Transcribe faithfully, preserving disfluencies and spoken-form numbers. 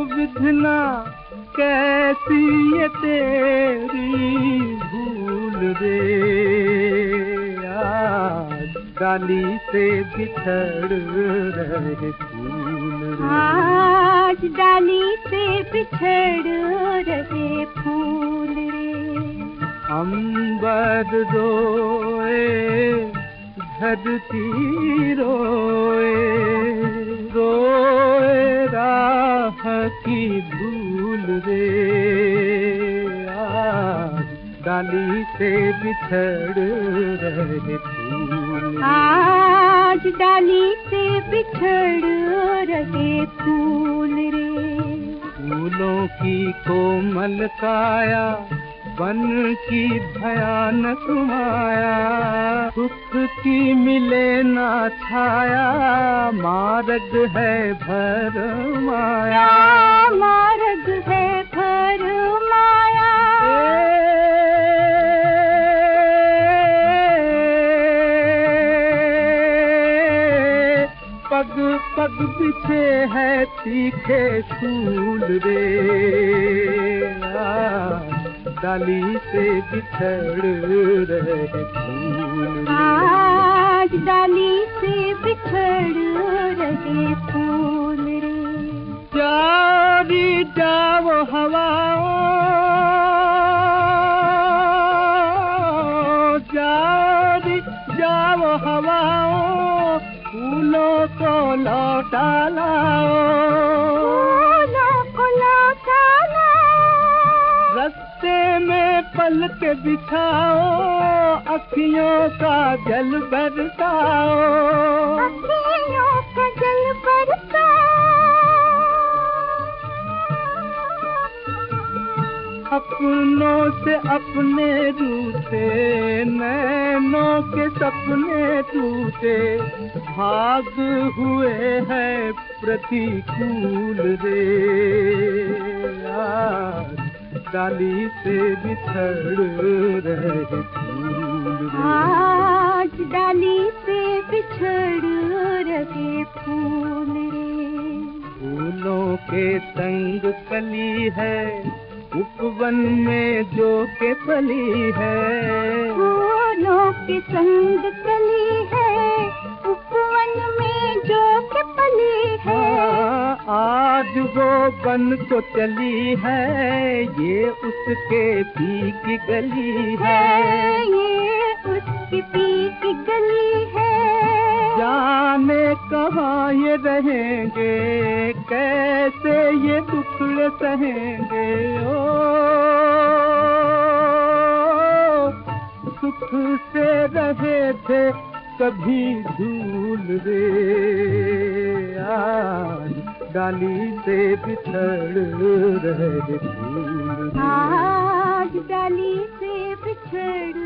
विधना कैसी ये तेरी भूल रे, आज डाली से बिछड़ रहे फूल रे, आज डाली से बिछड़ रहे फूल रे। अंबर रोए धरती रोए, रोए राह की धूल रे, आज डाली से बिछड़ रहे फूल, आज डाली से बिछड़ रहे फूल रे। फूलों की कोमल काया बन की भयानक माया, सुख की मिले ना छाया, मार्ग है भर माया, मार्ग है भर माया। पग पग पीछे है तीखे शूल रे, डाली से बिछड़ रहे फूल, आज डाली से बिछड़ रहे फूल रे। जारी जाओ हवाओं, जारी जाओ हवाओं, फूलों को लौटा लाओ, फूलों को लौटा लाओ। रस्ते में पल के बिछाओ, अखियों का जल बरसाओ, अखियों का जल बरसाओ। अपनों से अपने रूठे, नैनों के सपने टूटे, भाग हुए हैं प्रतिकूल रे, आज डाली से बिछड़ रहे फूल रे, आज डाली से बिछड़ रहे फूल रे। फूलों के संग कली है उपवन में जो के पली है, फूलों के संग कली है उपवन में जो के पली है। आज वो बन को चली है, ये उसके पी की गली है, ये उसके पी की गली है। जाने कहाँ ये रहेंगे, कैसे ये दुखड़े सहेंगे, ओ सुख से रहे थे कभी झूल रे, आज डाली से बिछड़ रहे फूल, आज डाली से बिछड़